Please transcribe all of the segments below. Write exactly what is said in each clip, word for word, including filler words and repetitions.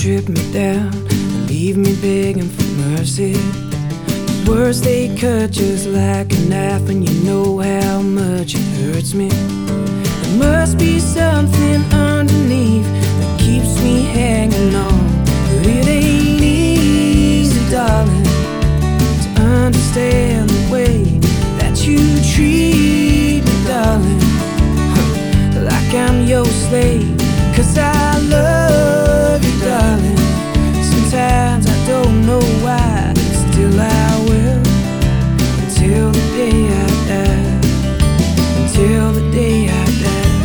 strip me down and leave me begging for mercy. Words they cut just like a knife, and you know how much it hurts me. There must be something underneath that keeps me hanging on, but it ain't easy, darling, to understand the way that you treat me, darling, like I'm your slave. Cause I love you, darling. Sometimes I don't know why, still I will, until the day I die, until the day I die.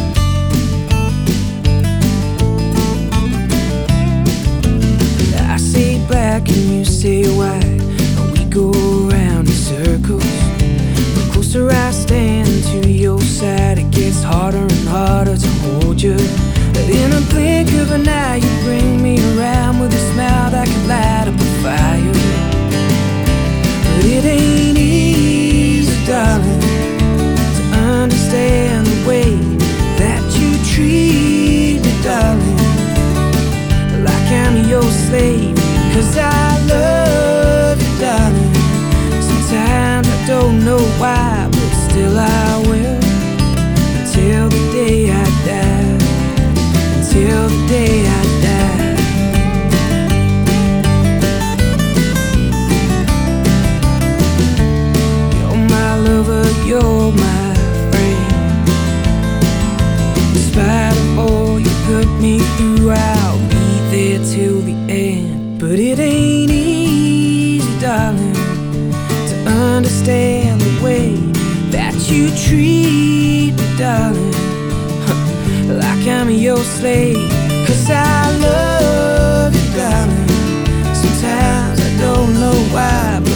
I say black and you say white, and we go around in circles. The closer I stand to your side, it gets harder and harder to hold you. But in a blink of an eye, you bring me around with a smile that can light up a fire. But it ain't easy, darling, to understand the way that you treat me, darling, like I'm your slave. Cause I love you, darling. Sometimes I don't know why, but still I will, until the day I die, until the day I die. You're my lover, you're my friend. In spite of all you put me through, I'll be there till the end. But it ain't easy, darling, to understand the way that you treat me, darling, like I'm your slave. Cause I love you, darling. Sometimes I don't know why, but